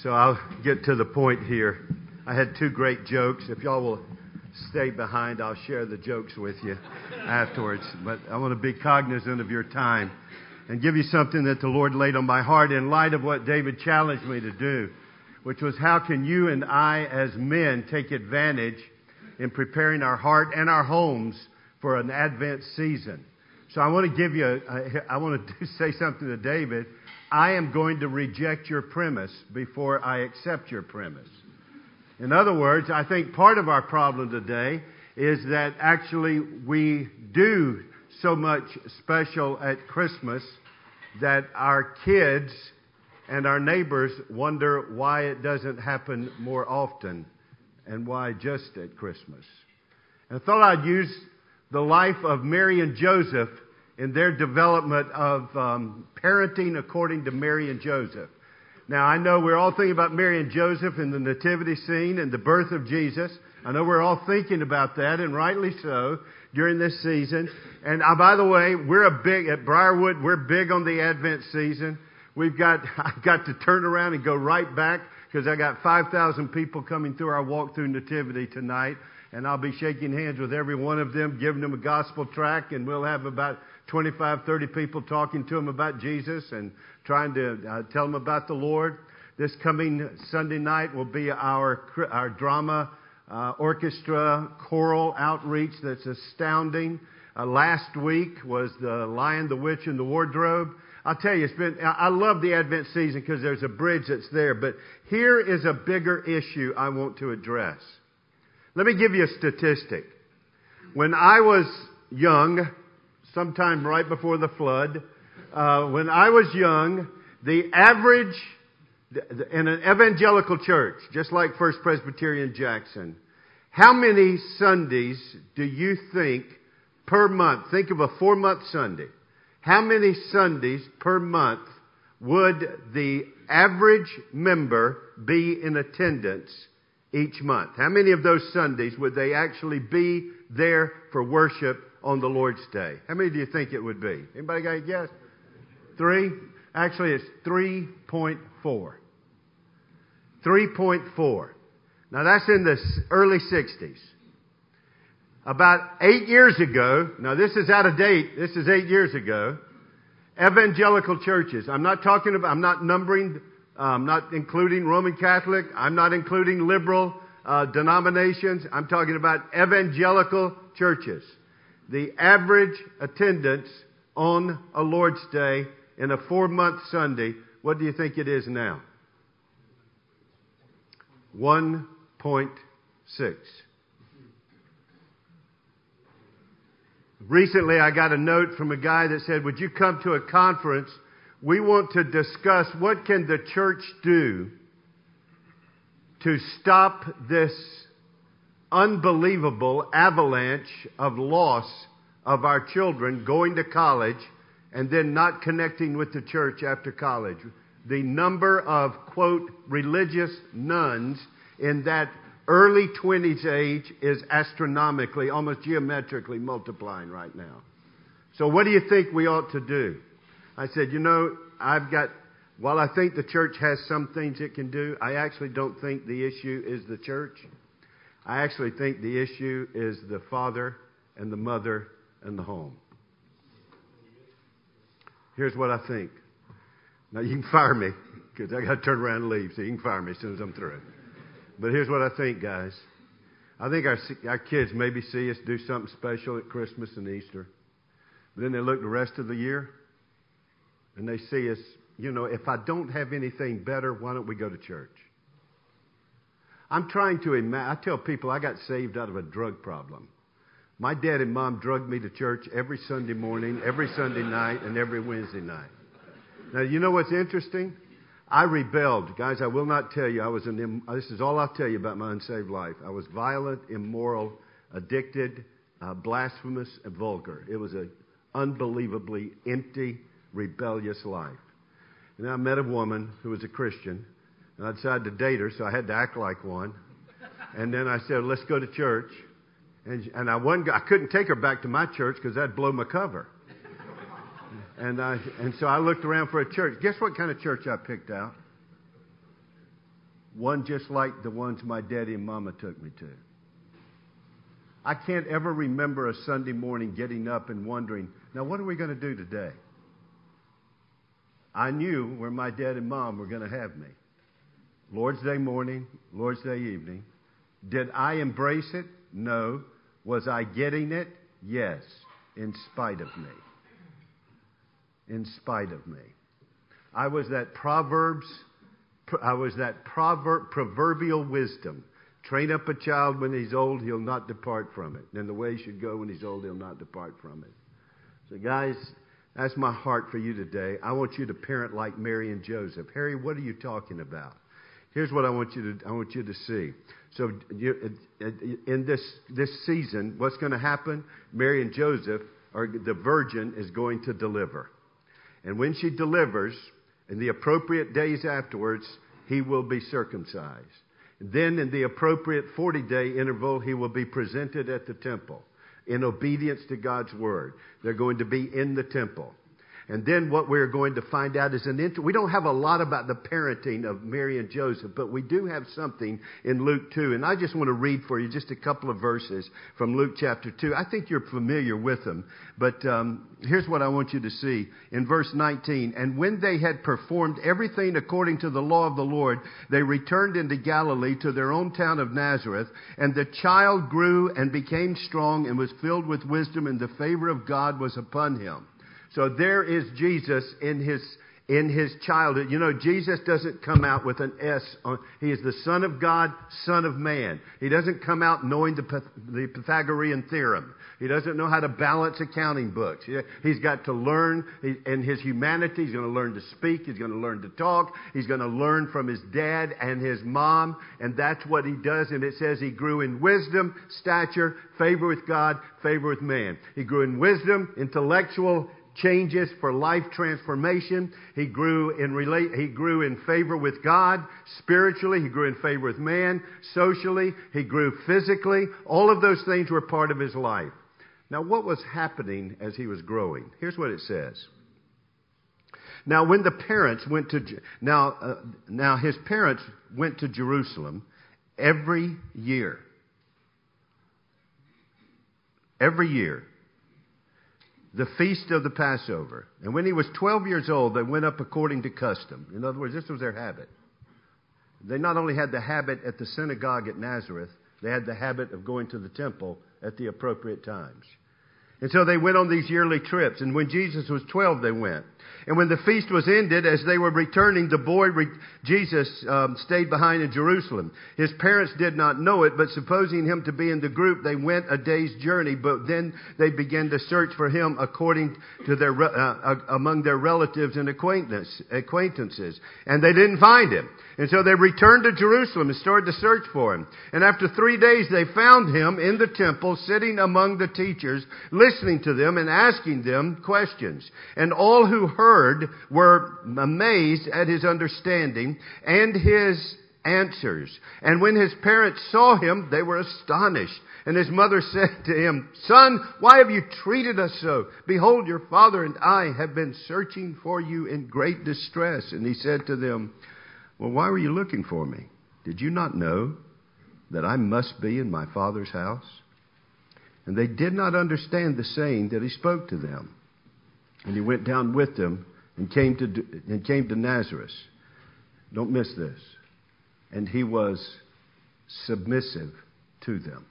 So I'll get to the point here. I had two great jokes. If y'all will stay behind, I'll share the jokes with you afterwards. But I want to be cognizant of your time and give you something that the Lord laid on my heart in light of what David challenged me to do, which was how can you and I as men take advantage in preparing our heart and our homes for an Advent season. So I want to give you, I want to say something to David. I am going to reject your premise before I accept your premise. In other words, I think part of our problem today is that actually we do so much special at Christmas that our kids and our neighbors wonder why it doesn't happen more often and why just at Christmas. And I thought I'd use the life of Mary and Joseph in their development of parenting according to Mary and Joseph. Now, I know we're all thinking about Mary and Joseph and the nativity scene and the birth of Jesus. I know we're all thinking about that, and rightly so, during this season. And by the way, at Briarwood, we're big on the Advent season. I've got to turn around and go right back because I got 5,000 people coming through our walk through nativity tonight. And I'll be shaking hands with every one of them, giving them a gospel tract, and we'll have about 25, 30 people talking to them about Jesus and trying to tell them about the Lord. This coming Sunday night will be our drama orchestra choral outreach that's astounding. Last week was the Lion, the Witch, and the Wardrobe. I'll tell you, I love the Advent season because there's a bridge that's there. But here is a bigger issue I want to address. Let me give you a statistic. When I was young, sometime right before the flood, when I was young, the average in an evangelical church, just like First Presbyterian Jackson, how many Sundays do you think per month, think of a 4-month Sunday, how many Sundays per month would the average member be in attendance each month? How many of those Sundays would they actually be there for worship on the Lord's Day? How many do you think it would be? Anybody got a guess? 3? Actually, it's 3.4. 3.4. Now, that's in the early 60s. About 8 years ago, now this is out of date, this is 8 years ago, evangelical churches, I'm not numbering, I'm not including Roman Catholic, I'm not including liberal denominations, I'm talking about evangelical churches. The average attendance on a Lord's Day in a 4-month Sunday, what do you think it is now? 1.6. Recently, I got a note from a guy that said, would you come to a conference? We want to discuss what can the church do to stop this unbelievable avalanche of loss of our children going to college and then not connecting with the church after college. The number of, quote, religious nuns in that early 20s age is astronomically, almost geometrically multiplying right now. So what do you think we ought to do? I said, while I think the church has some things it can do, I actually don't think the issue is the church. I actually think the issue is the father and the mother and the home. Here's what I think. Now, you can fire me because I got to turn around and leave, so you can fire me as soon as I'm through. But here's what I think, guys. I think our kids maybe see us do something special at Christmas and Easter. But then they look the rest of the year and they see us, if I don't have anything better, why don't we go to church? I'm trying to imagine. I tell people I got saved out of a drug problem. My dad and mom drugged me to church every Sunday morning, every Sunday night, and every Wednesday night. Now, you know what's interesting? I rebelled. Guys, I will not tell you. This is all I'll tell you about my unsaved life. I was violent, immoral, addicted, blasphemous, and vulgar. It was an unbelievably empty, rebellious life. And I met a woman who was a Christian, and I decided to date her, so I had to act like one. And then I said, let's go to church. And I couldn't take her back to my church because that'd blow my cover. And so I looked around for a church. Guess what kind of church I picked out? one just like the ones my daddy and mama took me to. I can't ever remember a Sunday morning getting up and wondering, now what are we going to do today? I knew where my dad and mom were going to have me. Lord's Day morning, Lord's Day evening. Did I embrace it? No. Was I getting it? Yes, in spite of me. In spite of me. I was that proverbial wisdom. Train up a child when he's old, he'll not depart from it. And the way he should go when he's old, he'll not depart from it. So guys, that's my heart for you today. I want you to parent like Mary and Joseph. Harry, what are you talking about? Here's what I want you to see. So in this season, what's going to happen? Mary and Joseph, or the virgin, is going to deliver. And when she delivers, in the appropriate days afterwards, he will be circumcised. Then in the appropriate 40-day interval, he will be presented at the temple in obedience to God's word. They're going to be in the temple. And then what we're going to find out is we don't have a lot about the parenting of Mary and Joseph, but we do have something in Luke 2. And I just want to read for you just a couple of verses from Luke chapter 2. I think you're familiar with them, but here's what I want you to see. In verse 19, and when they had performed everything according to the law of the Lord, they returned into Galilee to their own town of Nazareth. And the child grew and became strong and was filled with wisdom, and the favor of God was upon him. So there is Jesus in his childhood. You know, Jesus doesn't come out with an S. He is the Son of God, Son of Man. He doesn't come out knowing the Pythagorean theorem. He doesn't know how to balance accounting books. He's got to learn in his humanity. He's going to learn to speak. He's going to learn to talk. He's going to learn from his dad and his mom. And that's what he does. And it says he grew in wisdom, stature, favor with God, favor with man. He grew in wisdom, intellectual changes for life transformation. He grew in favor with God. Spiritually, he grew in favor with man. Socially, he grew physically. All of those things were part of his life. Now, what was happening as he was growing? Here's what it says. Now, when the parents went to his parents went to Jerusalem every year. Every year. The feast of the Passover. And when he was 12 years old, they went up according to custom. In other words, this was their habit. They not only had the habit at the synagogue at Nazareth, they had the habit of going to the temple at the appropriate times. And so they went on these yearly trips. And when Jesus was 12, they went. And when the feast was ended, as they were returning, the boy Jesus stayed behind in Jerusalem. His parents did not know it, but supposing him to be in the group, they went a day's journey. But then they began to search for him according to among their relatives and acquaintances. And they didn't find him. And so they returned to Jerusalem and started to search for him. And after 3 days, they found him in the temple, sitting among the teachers, listening to them and asking them questions. And all who heard were amazed at his understanding and his answers. And when his parents saw him, they were astonished. And his mother said to him, Son, why have you treated us so? Behold, your father and I have been searching for you in great distress. And he said to them, Well, why were you looking for me? Did you not know that I must be in my Father's house? And they did not understand the saying that he spoke to them. And he went down with them and came to Nazareth. Don't miss this. And he was submissive to them.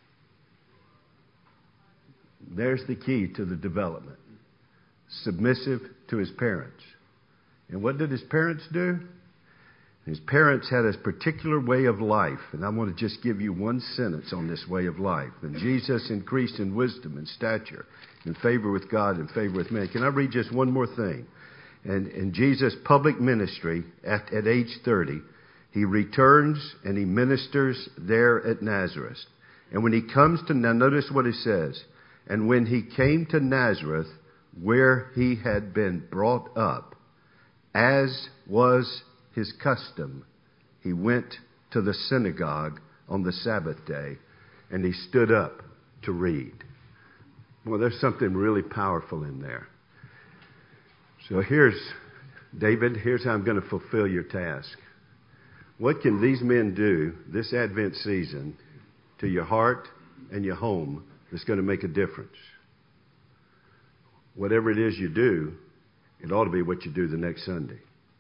There's the key to the development. Submissive to his parents. And what did his parents do? His parents had a particular way of life. And I want to just give you one sentence on this way of life. And Jesus increased in wisdom and stature, in favor with God and favor with men. Can I read just one more thing? And in Jesus' public ministry, at age 30, he returns and he ministers there at Nazareth. And when he comes to, now notice what it says. And when he came to Nazareth, where he had been brought up, as was his custom, he went to the synagogue on the Sabbath day, and he stood up to read. Well, there's something really powerful in there. So here's, David, here's how I'm going to fulfill your task. What can these men do this Advent season to your heart and your home that's going to make a difference? Whatever it is you do, it ought to be what you do the next Sunday.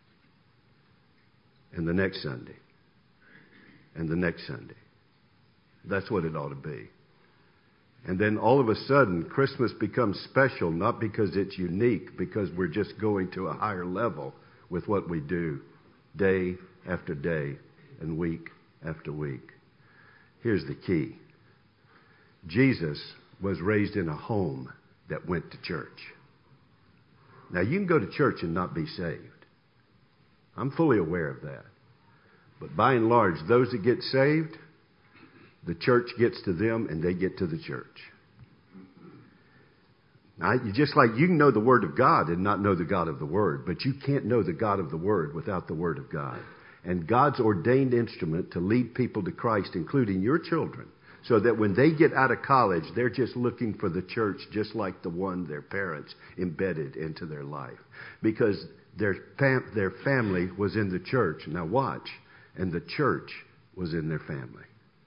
And the next Sunday. And the next Sunday. That's what it ought to be. And then all of a sudden, Christmas becomes special, not because it's unique, because we're just going to a higher level with what we do day after day and week after week. Here's the key. Jesus was raised in a home that went to church. Now, you can go to church and not be saved. I'm fully aware of that. But by and large, those that get saved, the church gets to them and they get to the church. Now, just like you can know the Word of God and not know the God of the Word, but you can't know the God of the Word without the Word of God. And God's ordained instrument to lead people to Christ, including your children, so that when they get out of college, they're just looking for the church just like the one their parents embedded into their life. Because their family was in the church. Now watch. And the church was in their family.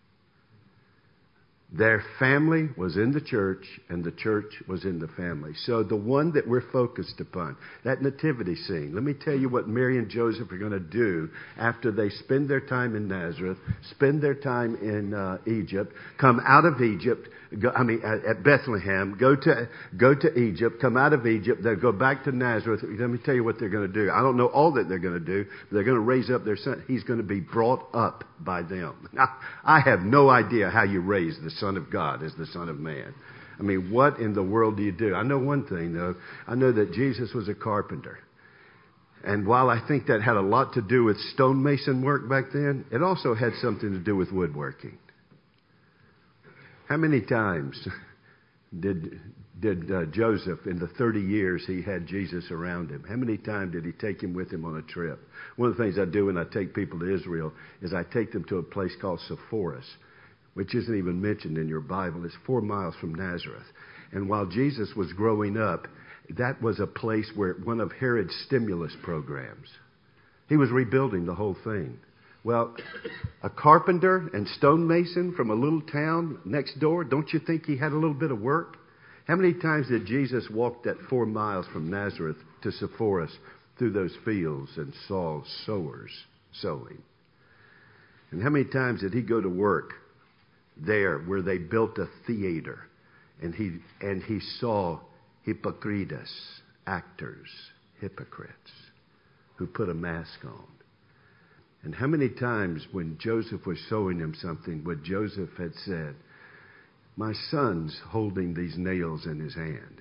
Their family was in the church, and the church was in the family. So the one that we're focused upon, that nativity scene, let me tell you what Mary and Joseph are going to do after they spend their time in Nazareth, spend their time in Egypt, come out of Egypt, at Bethlehem, go to Egypt, come out of Egypt, they'll go back to Nazareth. Let me tell you what they're going to do. I don't know all that they're going to do, but they're going to raise up their son. He's going to be brought up by them. Now, I have no idea how you raise the Son of God as the Son of Man. I mean, what in the world do you do? I know one thing, though. I know that Jesus was a carpenter. And while I think that had a lot to do with stonemason work back then, it also had something to do with woodworking. How many times did Joseph, in the 30 years he had Jesus around him, how many times did he take him with him on a trip? One of the things I do when I take people to Israel is I take them to a place called Sepphoris, which isn't even mentioned in your Bible. It's 4 miles from Nazareth. And while Jesus was growing up, that was a place where one of Herod's stimulus programs. He was rebuilding the whole thing. Well, a carpenter and stonemason from a little town next door, don't you think he had a little bit of work? How many times did Jesus walk that 4 miles from Nazareth to Sepphoris through those fields and saw sowers sowing? And how many times did he go to work there where they built a theater and he saw hypocrites, actors, hypocrites who put a mask on? And how many times when Joseph was showing him something, what Joseph had said, my son's holding these nails in his hand.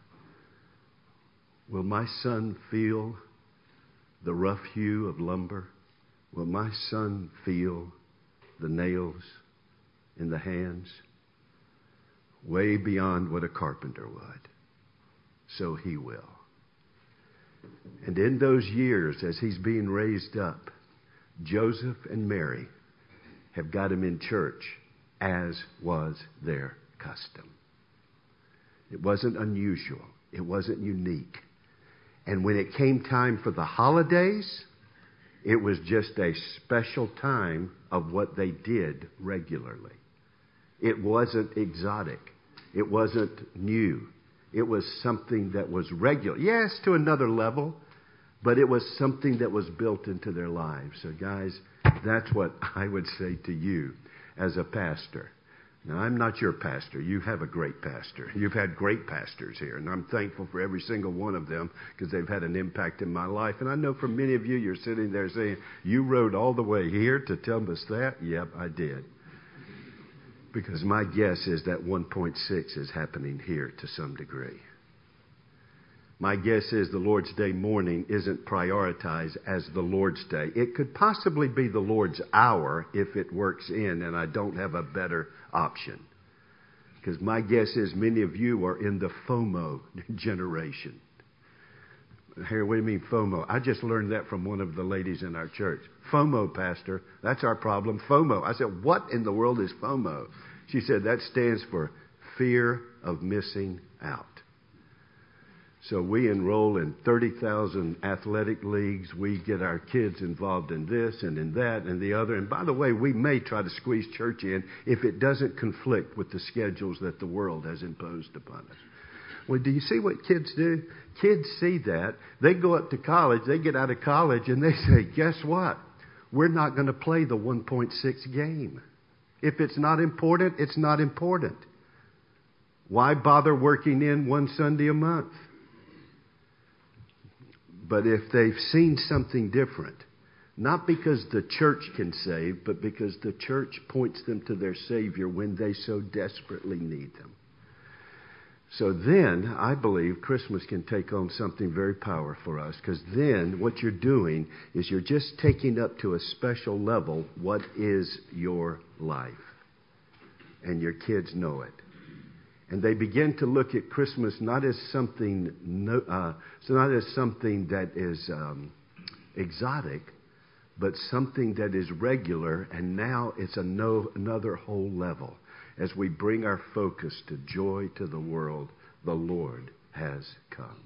Will my son feel the rough hue of lumber? Will my son feel the nails in the hands? Way beyond what a carpenter would. So he will. And in those years, as he's being raised up, Joseph and Mary have got him in church, as was their custom. It wasn't unusual. It wasn't unique. And when it came time for the holidays, it was just a special time of what they did regularly. It wasn't exotic. It wasn't new. It was something that was regular. Yes, to another level, but it was something that was built into their lives. So guys, that's what I would say to you as a pastor. Now, I'm not your pastor. You have a great pastor. You've had great pastors here, and I'm thankful for every single one of them because they've had an impact in my life. And I know for many of you, you're sitting there saying, you rode all the way here to tell us that? Yep, I did. Because my guess is that 1.6 is happening here to some degree. My guess is the Lord's Day morning isn't prioritized as the Lord's Day. It could possibly be the Lord's hour if it works in and I don't have a better option. Because my guess is many of you are in the FOMO generation. Here, what do you mean FOMO? I just learned that from one of the ladies in our church. FOMO, Pastor, that's our problem, FOMO. I said, what in the world is FOMO? She said, that stands for fear of missing out. So we enroll in 30,000 athletic leagues. We get our kids involved in this and in that and the other. And by the way, we may try to squeeze church in if it doesn't conflict with the schedules that the world has imposed upon us. Well, do you see what kids do? Kids see that. They go up to college, they get out of college, and they say, guess what? We're not going to play the 1.6 game. If it's not important, it's not important. Why bother working in one Sunday a month? But if they've seen something different, not because the church can save, but because the church points them to their Savior when they so desperately need them. So then, I believe Christmas can take on something very powerful for us, because then what you're doing is you're just taking up to a special level what is your life. And your kids know it. And they begin to look at Christmas not as something, not as something that is exotic, but something that is regular. And now it's another whole level. As we bring our focus to joy to the world, the Lord has come.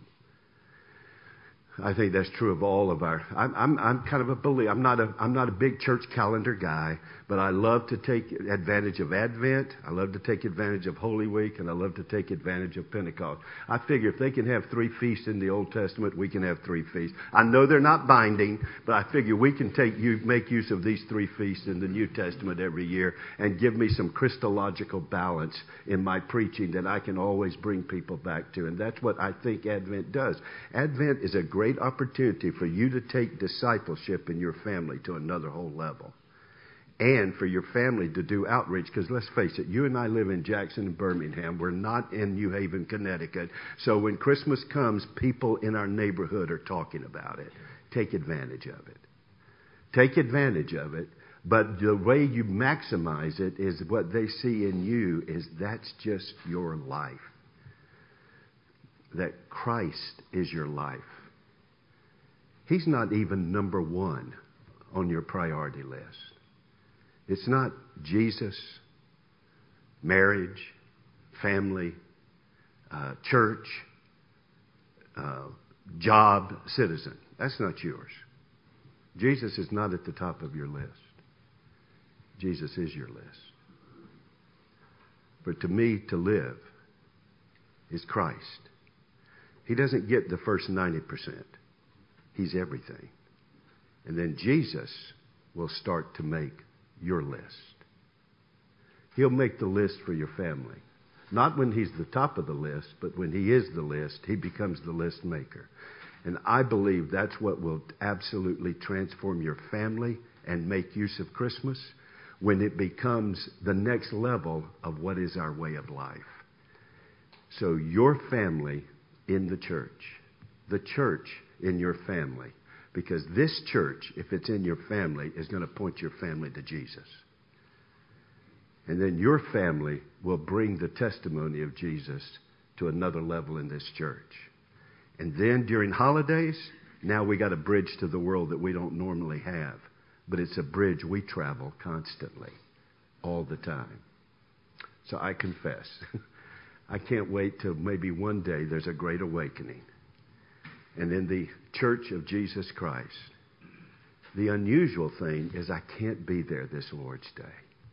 I think that's true of all of our. I'm kind of a believer. I'm not a big church calendar guy, but I love to take advantage of Advent. I love to take advantage of Holy Week, and I love to take advantage of Pentecost. I figure if they can have 3 feasts in the Old Testament, we can have 3 feasts. I know they're not binding, but I figure we can make use of these 3 feasts in the New Testament every year and give me some Christological balance in my preaching that I can always bring people back to. And that's what I think Advent does. Advent is a great opportunity for you to take discipleship in your family to another whole level. And for your family to do outreach, because let's face it, you and I live in Jackson and Birmingham. We're not in New Haven, Connecticut. So when Christmas comes, people in our neighborhood are talking about it. Take advantage of it. Take advantage of it. But the way you maximize it is what they see in you is that's just your life. That Christ is your life. He's not even number 1 on your priority list. It's not Jesus, marriage, family, church, job, citizen. That's not yours. Jesus is not at the top of your list. Jesus is your list. But to me, to live is Christ. He doesn't get the first 90%. He's everything. And then Jesus will start to make your list. He'll make the list for your family. Not when he's the top of the list, but when he is the list, he becomes the list maker. And I believe that's what will absolutely transform your family and make use of Christmas when it becomes the next level of what is our way of life. So your family in the church in your family. Because this church, if it's in your family, is going to point your family to Jesus. And then your family will bring the testimony of Jesus to another level in this church. And then during holidays, now we got a bridge to the world that we don't normally have. But it's a bridge we travel constantly, all the time. So I confess, I can't wait till maybe one day there's a great awakening. And in the Church of Jesus Christ, the unusual thing is I can't be there this Lord's Day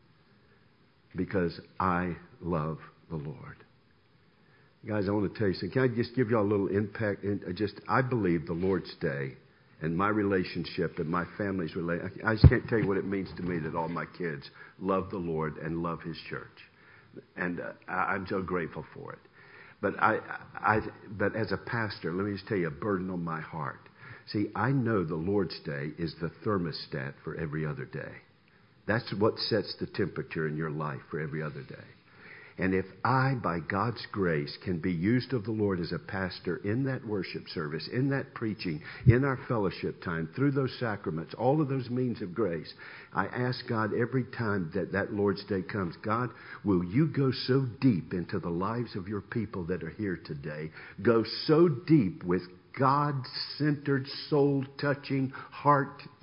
because I love the Lord. Guys, I want to tell you something. Can I just give you all a little impact? I believe the Lord's Day and my relationship and my family's relationship. I just can't tell you what it means to me that all my kids love the Lord and love His church. And I'm so grateful for it. But but as a pastor, let me just tell you a burden on my heart. See, I know the Lord's Day is the thermostat for every other day. That's what sets the temperature in your life for every other day. And if I, by God's grace, can be used of the Lord as a pastor in that worship service, in that preaching, in our fellowship time, through those sacraments, all of those means of grace, I ask God every time that Lord's Day comes, God, will you go so deep into the lives of your people that are here today? Go so deep with God-centered, soul-touching,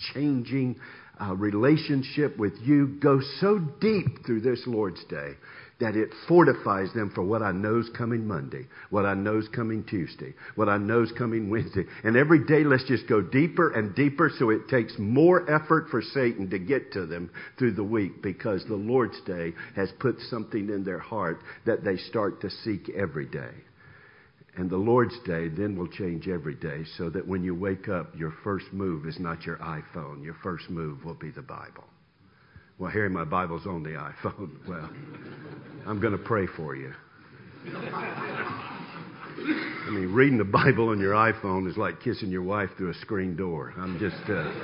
heart-changing relationship with you. Go so deep through this Lord's Day that it fortifies them for what I know's coming Monday, what I know's coming Tuesday, what I know's coming Wednesday. And every day, let's just go deeper and deeper so it takes more effort for Satan to get to them through the week, because the Lord's Day has put something in their heart that they start to seek every day. And the Lord's Day then will change every day, so that when you wake up, your first move is not your iPhone. Your first move will be the Bible. Well, Harry, my Bible's on the iPhone. Well, I'm going to pray for you. I mean, reading the Bible on your iPhone is like kissing your wife through a screen door. I'm just...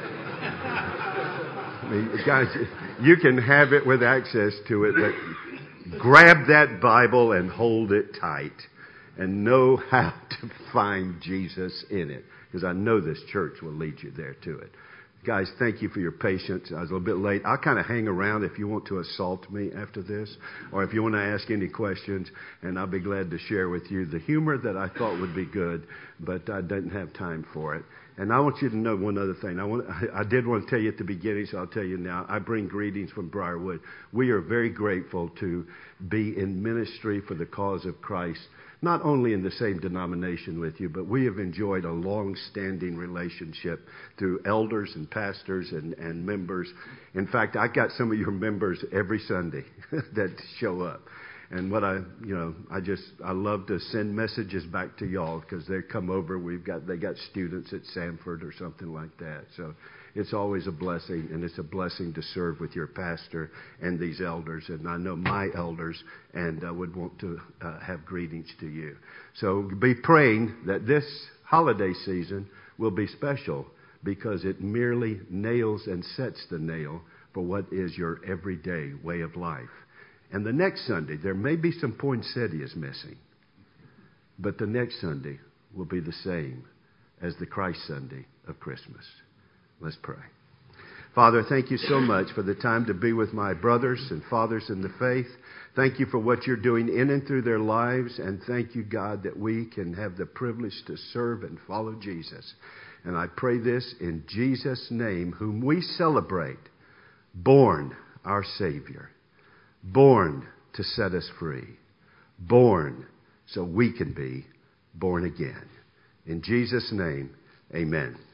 I mean, guys, you can have it with access to it, but grab that Bible and hold it tight and know how to find Jesus in it, because I know this church will lead you there to it. Guys, thank you for your patience. I was a little bit late. I'll kind of hang around if you want to assault me after this, or if you want to ask any questions, and I'll be glad to share with you the humor that I thought would be good, but I didn't have time for it. And I want you to know one other thing. I did want to tell you at the beginning, so I'll tell you now. I bring greetings from Briarwood. We are very grateful to be in ministry for the cause of Christ, not only in the same denomination with you, but we have enjoyed a long-standing relationship through elders and pastors and members. In fact, I got some of your members every Sunday that show up. And what I love to send messages back to y'all, because they come over. They got students at Sanford or something like that. So it's always a blessing, and it's a blessing to serve with your pastor and these elders. And I know my elders and would want to have greetings to you. So be praying that this holiday season will be special, because it merely nails and sets the nail for what is your everyday way of life. And the next Sunday, there may be some poinsettias missing, but the next Sunday will be the same as the Christ Sunday of Christmas. Let's pray. Father, thank you so much for the time to be with my brothers and fathers in the faith. Thank you for what you're doing in and through their lives. And thank you, God, that we can have the privilege to serve and follow Jesus. And I pray this in Jesus' name, whom we celebrate, born our Savior, born to set us free, born so we can be born again. In Jesus' name, amen.